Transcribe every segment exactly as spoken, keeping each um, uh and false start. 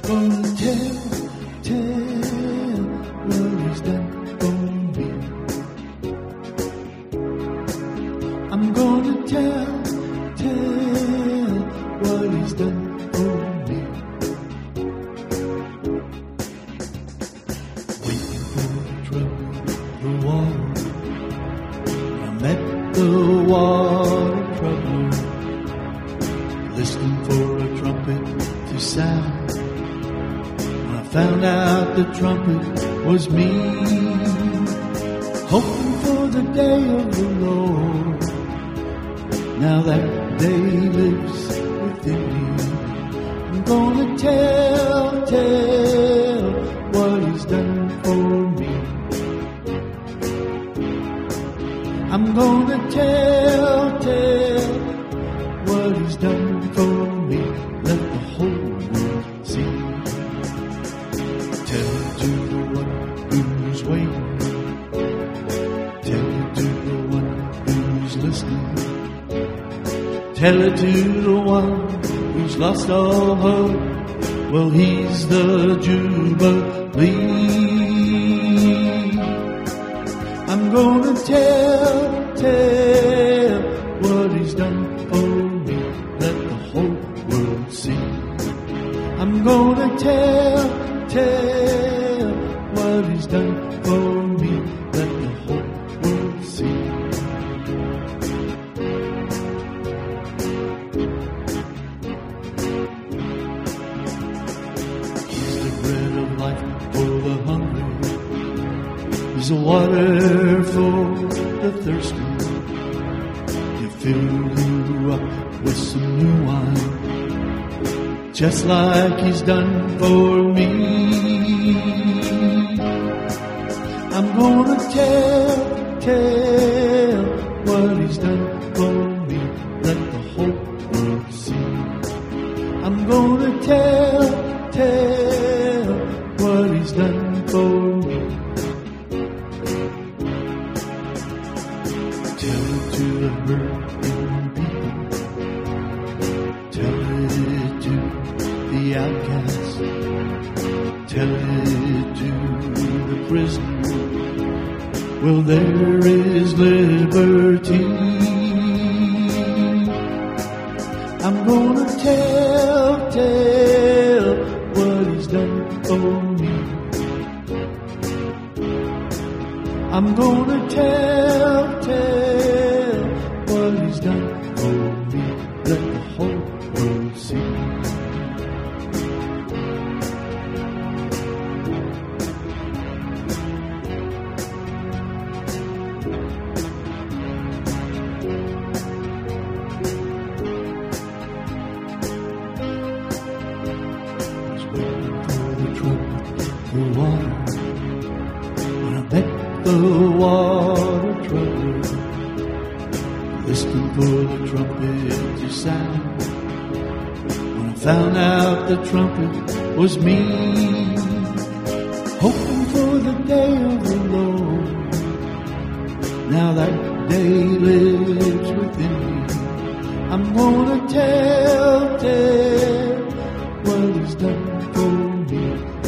gonna tell, tell what he's done for me. I'm gonna tell, tell what he's done for me. Waiting for the trouble, the water. I met the water troubler, listening for a trumpet to sound. I found out the trumpet was me, hoping for the day of the Lord. Now that day lives within me. I'm gonna tell, tell what he's done for me. I'm gonna tell, tell what he's done for me. Let the whole world see. Tell it to the one who's waiting. Tell it to the one who's listening. Tell it to the one who's lost all hope. Well, he's the Jubilee. I'm gonna tell, tell what he's done for me. Let the whole world see. I'm gonna tell, tell what he's done for me. Let the whole world see. He's the bread of life for the hungry. He's the water for the thirsty. He'll fill you up with some new wine, just like he's done for me. I'm gonna tell, tell what he's done for me. Let the whole world see. I'm gonna tell, tell what he's done for me. Tell it to the hurting people. Tell it to the outcast. Tell it to the prisoner. Well, there is liberty. I'm gonna tell, tell what he's done for me. I'm gonna tell, tell what he's done for me. Let the whole world see. The water, when I met the water troubler, listening for the trumpet to sound. When I found out the trumpet was me, hoping for the day of the Lord. Now that day lives within me. I'm gonna tell, tell what he's done for me.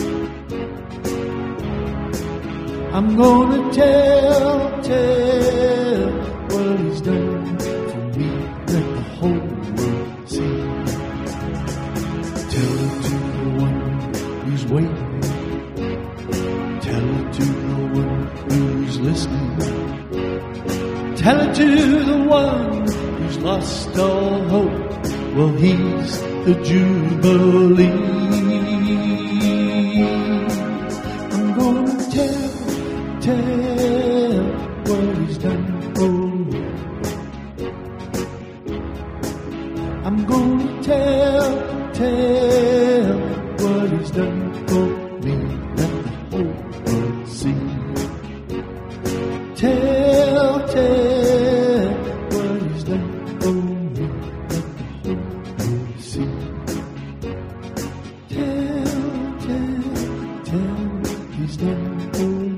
I'm gonna tell, tell what he's done for me. Let the whole world see. Tell it to the one who's waiting. Tell it to the one who's listening. Tell it to the one who's lost all hope. Well, he's the Jubilee. I'm gonna tell, tell what he's done for me. I'm gonna tell, tell what he's done for me. Let the whole world see. Tell, tell what he's done for me. Let the whole world see. Tell, tell, tell he's done for me.